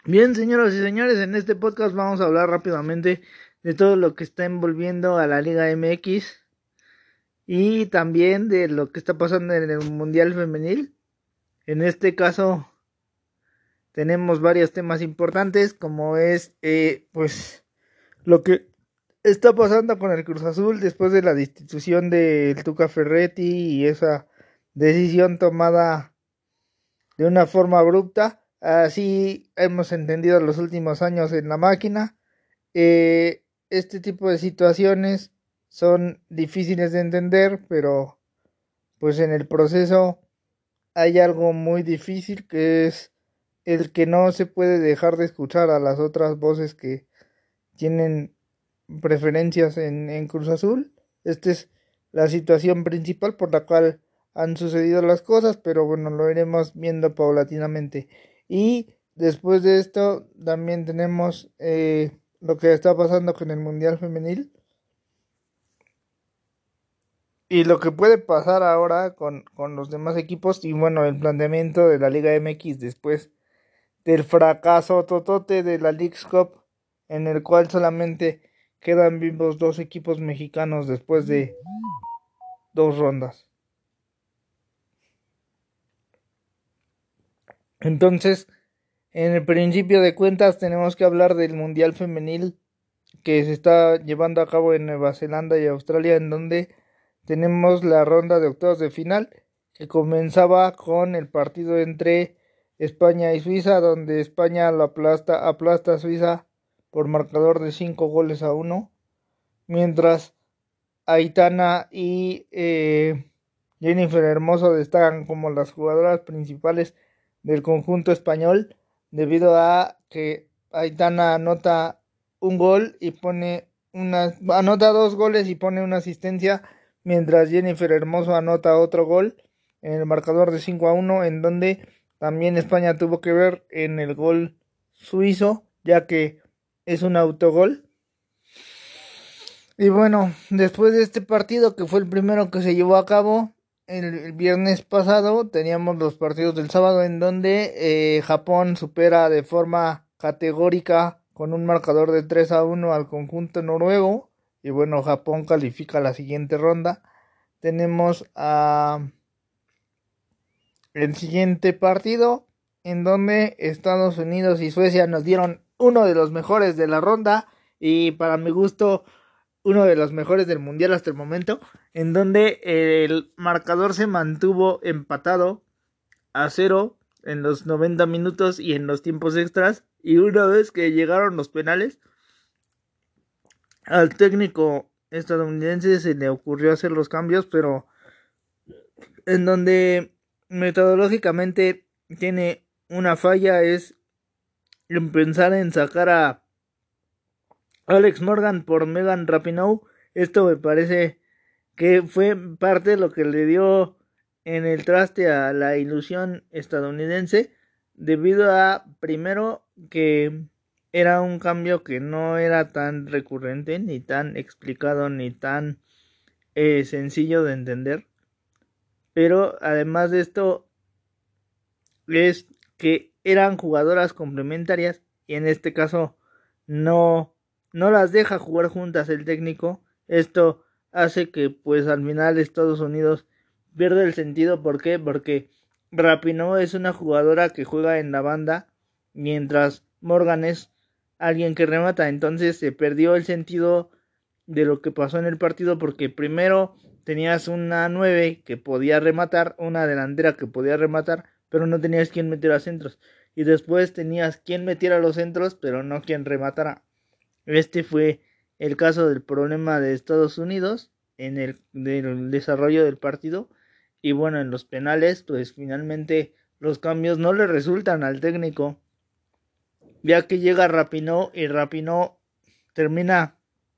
Bien, señoras y señores, en este podcast vamos a hablar rápidamente de todo lo que está envolviendo a la Liga MX y también de lo que está pasando en el Mundial Femenil. En este caso tenemos varios temas importantes como es pues lo que está pasando con el Cruz Azul después de la destitución del Tuca Ferretti y esa decisión tomada de una forma abrupta. Así hemos entendido los últimos años en la máquina. Este tipo de situaciones son difíciles de entender, pero pues en el proceso hay algo muy difícil que es el que no se puede dejar de escuchar a las otras voces que tienen preferencias en Cruz Azul. Esta es la situación principal por la cual han sucedido las cosas, pero bueno, lo iremos viendo paulatinamente. Y después de esto también tenemos lo que está pasando con el Mundial Femenil y lo que puede pasar ahora con los demás equipos y bueno, el planteamiento de la Liga MX después del fracaso totote de la Leagues Cup, en el cual solamente quedan vivos dos equipos mexicanos después de dos rondas. Entonces, en el principio de cuentas tenemos que hablar del Mundial Femenil que se está llevando a cabo en Nueva Zelanda y Australia, en donde tenemos la ronda de octavos de final que comenzaba con el partido entre España y Suiza, donde España lo aplasta a Suiza por marcador de 5-1, mientras Aitana y Jennifer Hermoso destacan como las jugadoras principales del conjunto español, debido a que Aitana anota dos goles y pone una asistencia, mientras Jennifer Hermoso anota otro gol en el marcador de 5-1, en donde también España tuvo que ver en el gol suizo, ya que es un autogol. Y bueno, después de este partido, que fue el primero que se llevó a cabo el viernes pasado, teníamos los partidos del sábado, en donde Japón supera de forma categórica con un marcador de 3-1 al conjunto noruego. Y bueno, Japón califica a la siguiente ronda. Tenemos el siguiente partido, en donde Estados Unidos y Suecia nos dieron uno de los mejores de la ronda, y para mi gusto uno de los mejores del mundial hasta el momento, en donde el marcador se mantuvo empatado a 0 en los 90 minutos y en los tiempos extras. Y una vez que llegaron los penales, al técnico estadounidense se le ocurrió hacer los cambios, pero en donde metodológicamente tiene una falla es en pensar en sacar a Alex Morgan por Megan Rapinoe. Esto me parece que fue parte de lo que le dio en el traste a la ilusión estadounidense, debido a, primero, que era un cambio que no era tan recurrente, ni tan explicado, ni tan sencillo de entender. Pero además de esto, es que eran jugadoras complementarias y en este caso no las deja jugar juntas el técnico. Esto hace que pues al final Estados Unidos pierda el sentido. ¿Por qué? Porque Rapinoe es una jugadora que juega en la banda, mientras Morgan es alguien que remata. Entonces se perdió el sentido de lo que pasó en el partido, porque primero tenías una 9 que podía rematar, una delantera que podía rematar, pero no tenías quien metiera centros. Y después tenías quien metiera los centros, pero no quien rematara. Este fue el caso del problema de Estados Unidos en del desarrollo del partido. Y bueno, en los penales, pues finalmente los cambios no le resultan al técnico, ya que llega Rapinoe y Rapinoe termina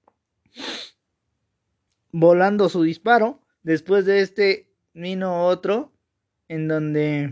volando su disparo. Después de este vino otro, en donde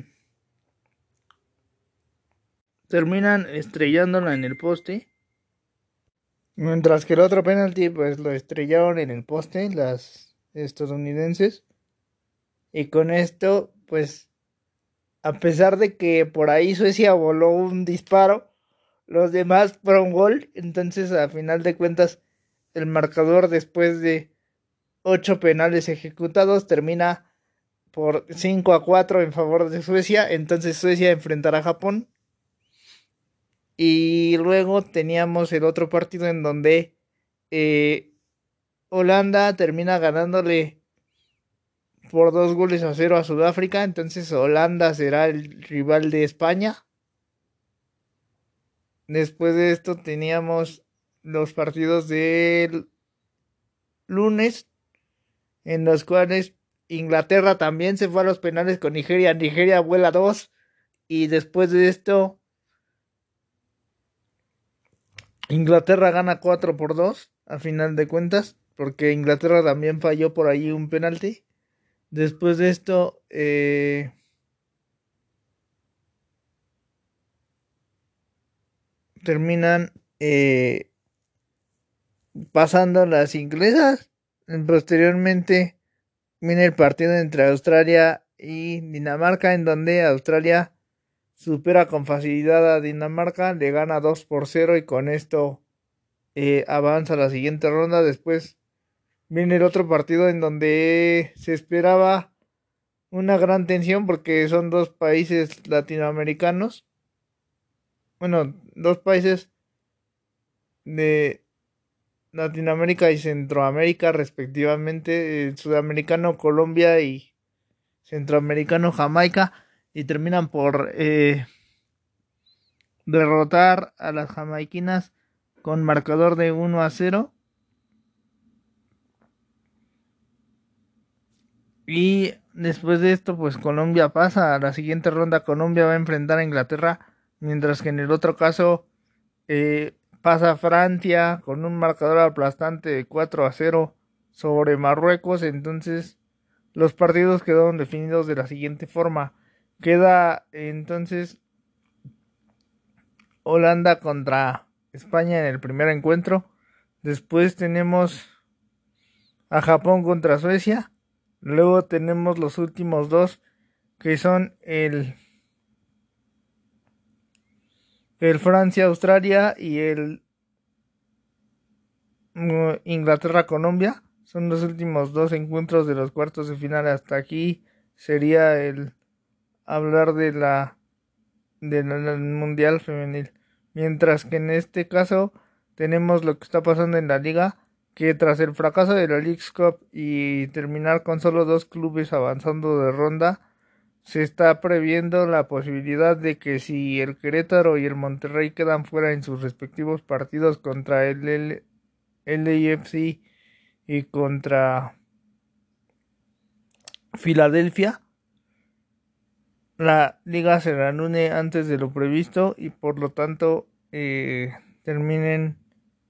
terminan estrellándola en el poste, mientras que el otro penalti pues lo estrellaron en el poste las estadounidenses. Y con esto pues, a pesar de que por ahí Suecia voló un disparo, los demás por un gol. Entonces, a final de cuentas, el marcador después de 8 penales ejecutados termina por 5-4 en favor de Suecia. Entonces Suecia enfrentará a Japón. Y luego teníamos el otro partido en donde Holanda termina ganándole por 2-0 a Sudáfrica. Entonces Holanda será el rival de España. Después de esto teníamos los partidos del lunes, en los cuales Inglaterra también se fue a los penales con Nigeria. Nigeria vuela 2. Y después de esto, Inglaterra gana 4-2, a final de cuentas, porque Inglaterra también falló por ahí un penalti. Después de esto, terminan pasando las inglesas. Posteriormente viene el partido entre Australia y Dinamarca, en donde Australia supera con facilidad a Dinamarca, le gana 2-0 y con esto avanza a la siguiente ronda. Después viene el otro partido en donde se esperaba una gran tensión porque son dos países latinoamericanos. Bueno, dos países de Latinoamérica y Centroamérica respectivamente, sudamericano Colombia y centroamericano Jamaica, y terminan por derrotar a las jamaiquinas con marcador de 1-0. Y después de esto, pues Colombia pasa a la siguiente ronda. Colombia va a enfrentar a Inglaterra, mientras que en el otro caso pasa Francia con un marcador aplastante de 4-0 sobre Marruecos. Entonces los partidos quedaron definidos de la siguiente forma. Queda entonces Holanda contra España en el primer encuentro. Después tenemos a Japón contra Suecia. Luego tenemos los últimos dos, que son el Francia-Australia y el Inglaterra-Colombia. Son los últimos dos encuentros de los cuartos de final. Hasta aquí sería el hablar del Mundial Femenil. Mientras que en este caso tenemos lo que está pasando en la liga, que tras el fracaso de la Leagues Cup y terminar con solo 2 clubes avanzando de ronda, se está previendo la posibilidad de que si el Querétaro y el Monterrey quedan fuera en sus respectivos partidos contra el LAFC y contra Filadelfia, la liga se reanude antes de lo previsto y por lo tanto terminen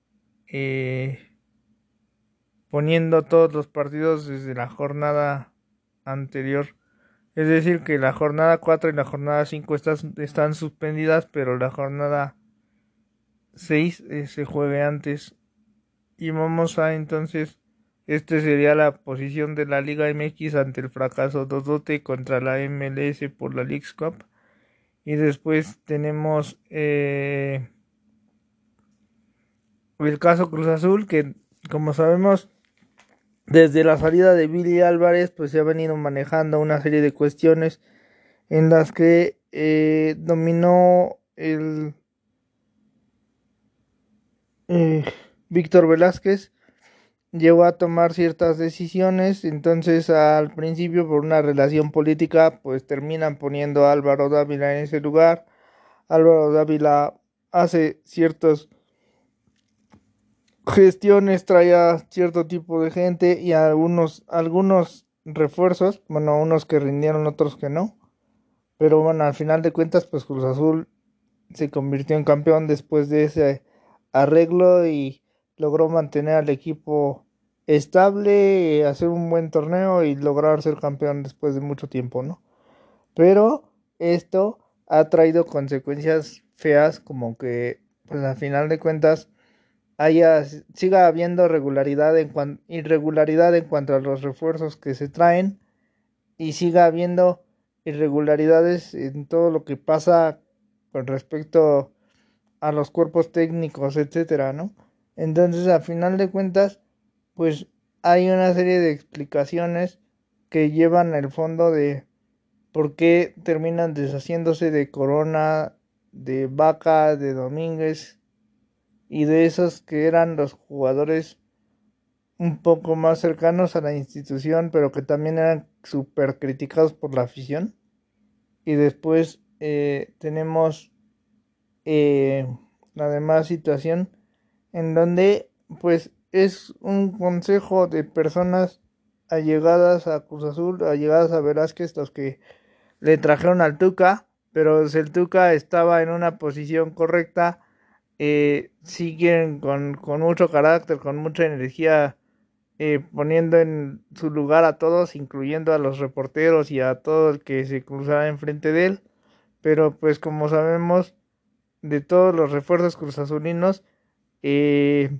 poniendo todos los partidos desde la jornada anterior. Es decir, que la jornada 4 y la jornada 5 están suspendidas, pero la jornada 6 se juegue antes. Y vamos a entonces, este sería la posición de la Liga MX ante el fracaso 2-2 contra la MLS por la Leagues Cup. Y después tenemos el caso Cruz Azul, que como sabemos, desde la salida de Billy Álvarez, pues se ha venido manejando una serie de cuestiones en las que dominó el Víctor Velázquez, llegó a tomar ciertas decisiones. Entonces al principio, por una relación política, pues terminan poniendo a Álvaro Dávila en ese lugar. Álvaro Dávila hace ciertas gestiones, trae a cierto tipo de gente y a algunos refuerzos, bueno, unos que rindieron, otros que no, pero bueno, al final de cuentas, pues Cruz Azul se convirtió en campeón después de ese arreglo y logró mantener al equipo estable, hacer un buen torneo y lograr ser campeón después de mucho tiempo, ¿no? Pero esto ha traído consecuencias feas, como que pues al final de cuentas siga habiendo irregularidad en cuanto a los refuerzos que se traen y siga habiendo irregularidades en todo lo que pasa con respecto a los cuerpos técnicos, etcétera, ¿no? Entonces, a final de cuentas, pues hay una serie de explicaciones que llevan al fondo de por qué terminan deshaciéndose de Corona, de Vaca, de Domínguez y de esos que eran los jugadores un poco más cercanos a la institución, pero que también eran súper criticados por la afición. Y después tenemos eh, la demás situación en donde pues es un consejo de personas allegadas a Cruz Azul, allegadas a Velázquez, los que le trajeron al Tuca, pero si el Tuca estaba en una posición correcta, siguen con mucho carácter, con mucha energía, poniendo en su lugar a todos, incluyendo a los reporteros y a todo el que se cruzara enfrente de él. Pero pues como sabemos, de todos los refuerzos cruzazulinos, eh,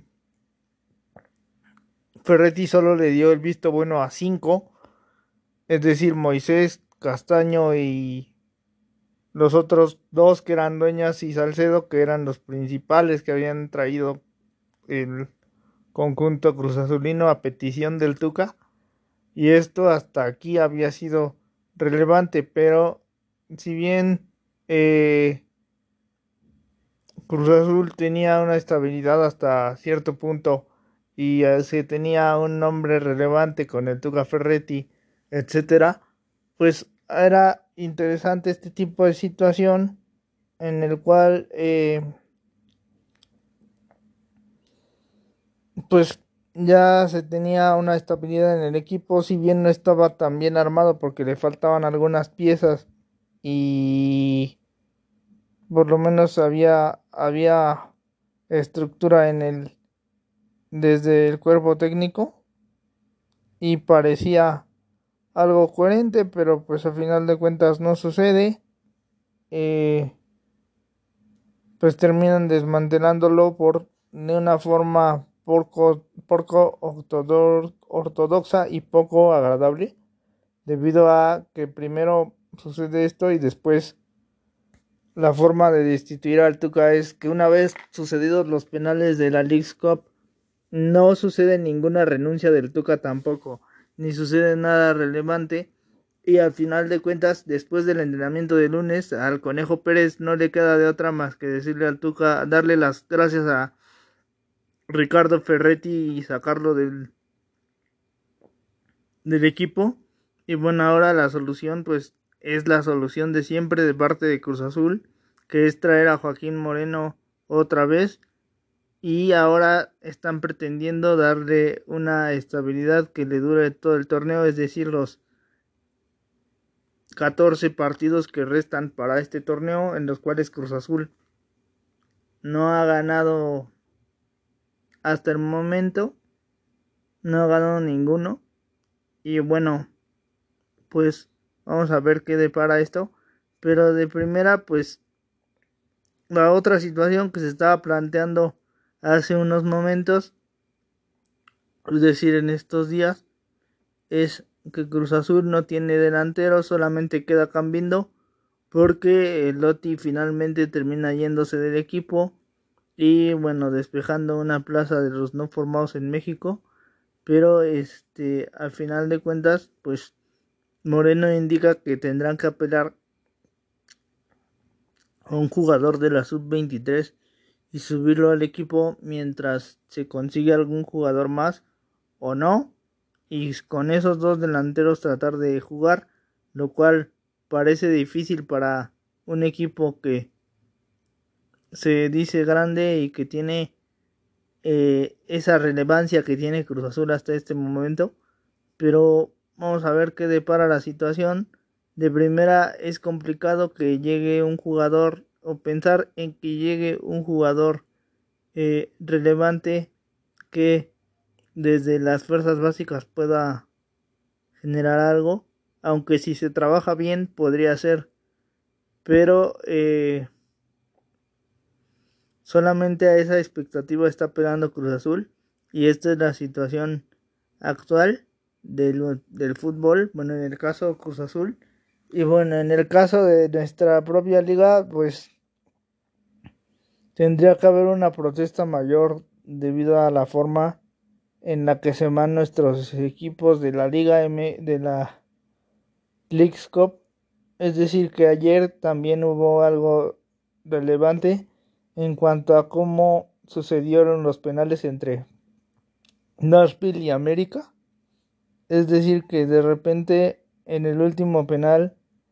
Ferretti solo le dio el visto bueno a 5, es decir, Moisés, Castaño y los otros dos que eran Dueñas y Salcedo, que eran los principales que habían traído el conjunto cruzazulino a petición del Tuca. Y esto hasta aquí había sido relevante, pero si bien Cruz Azul tenía una estabilidad hasta cierto punto y se tenía un nombre relevante con el Tuca Ferretti, etcétera, pues era interesante este tipo de situación en el cual pues ya se tenía una estabilidad en el equipo, si bien no estaba tan bien armado porque le faltaban algunas piezas y por lo menos había estructura en el desde el cuerpo técnico y parecía algo coherente, pero pues a final de cuentas no sucede. Eh, pues terminan desmantelándolo de una forma poco ortodoxa y poco agradable, debido a que primero sucede esto y después la forma de destituir al Tuca es que una vez sucedidos los penales de la Leagues Cup, no sucede ninguna renuncia del Tuca tampoco, ni sucede nada relevante. Y al final de cuentas, después del entrenamiento de lunes, al Conejo Pérez no le queda de otra más que decirle al Tuca, darle las gracias a Ricardo Ferretti y sacarlo del equipo. Y bueno, ahora la solución pues es la solución de siempre de parte de Cruz Azul, que es traer a Joaquín Moreno otra vez. Y ahora están pretendiendo darle una estabilidad que le dure todo el torneo, es decir, los 14 partidos que restan para este torneo, en los cuales Cruz Azul no ha ganado hasta el momento, no ha ganado ninguno. Y bueno, pues vamos a ver qué depara esto. Pero de primera, pues la otra situación que se estaba planteando hace unos momentos, es decir, en estos días, es que Cruz Azul no tiene delantero, solamente queda Cambindo, porque el Lotti finalmente termina yéndose del equipo y bueno, despejando una plaza de los no formados en México, pero al final de cuentas, pues Moreno indica que tendrán que apelar a un jugador de la sub-23 y subirlo al equipo mientras se consigue algún jugador más o no, y con esos dos delanteros tratar de jugar, lo cual parece difícil para un equipo que se dice grande y que tiene esa relevancia que tiene Cruz Azul hasta este momento. Pero vamos a ver qué depara la situación. De primera es complicado que llegue un jugador o pensar en que llegue un jugador relevante que desde las fuerzas básicas pueda generar algo, aunque si se trabaja bien podría ser, pero solamente a esa expectativa está pegando Cruz Azul y esta es la situación actual del fútbol, bueno, en el caso Cruz Azul. Y bueno, en el caso de nuestra propia liga, pues tendría que haber una protesta mayor debido a la forma en la que se van nuestros equipos de la de la Leagues Cup. Es decir, que ayer también hubo algo relevante en cuanto a cómo sucedieron los penales entre Nashville y América. Es decir, que de repente en el último penal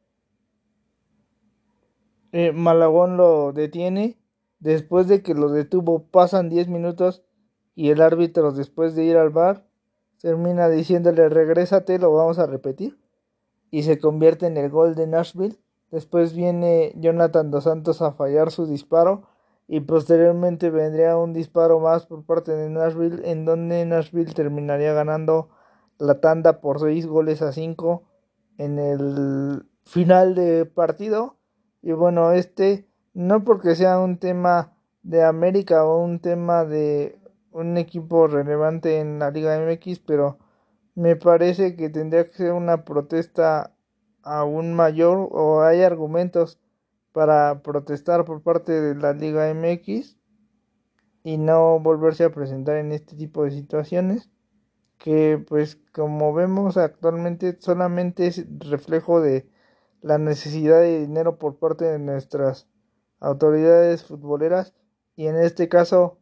Malagón lo detiene. Después de que lo detuvo pasan 10 minutos y el árbitro, después de ir al bar, termina diciéndole regrésate, lo vamos a repetir, y se convierte en el gol de Nashville. Después viene Jonathan Dos Santos a fallar su disparo y posteriormente vendría un disparo más por parte de Nashville, en donde Nashville terminaría ganando la tanda por 6 goles a 5 en el final de partido. Y bueno, no porque sea un tema de América o un tema de un equipo relevante en la Liga MX, pero me parece que tendría que ser una protesta aún mayor, o hay argumentos para protestar por parte de la Liga MX y no volverse a presentar en este tipo de situaciones que, pues, como vemos actualmente, solamente es reflejo de la necesidad de dinero por parte de nuestras autoridades futboleras, y en este caso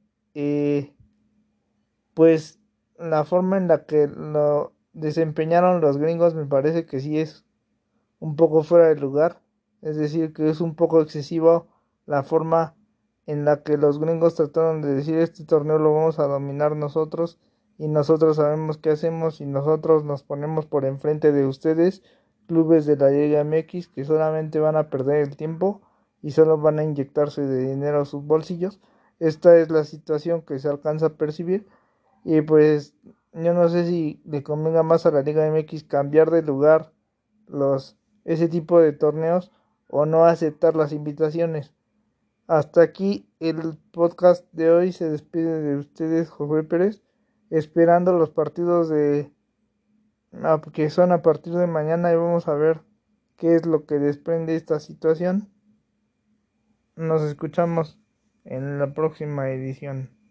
pues la forma en la que lo desempeñaron los gringos me parece que sí es un poco fuera de lugar. Es decir, que es un poco excesivo la forma en la que los gringos trataron de decir este torneo lo vamos a dominar nosotros, y nosotros sabemos qué hacemos y nosotros nos ponemos por enfrente de ustedes, clubes de la Liga MX, que solamente van a perder el tiempo y solo van a inyectarse de dinero a sus bolsillos. Esta es la situación que se alcanza a percibir, y pues yo no sé si le convenga más a la Liga MX cambiar de lugar ese tipo de torneos o no aceptar las invitaciones. Hasta aquí el podcast de hoy. Se despide de ustedes Josué Pérez, esperando los partidos que son a partir de mañana, y vamos a ver qué es lo que desprende esta situación. Nos escuchamos en la próxima edición.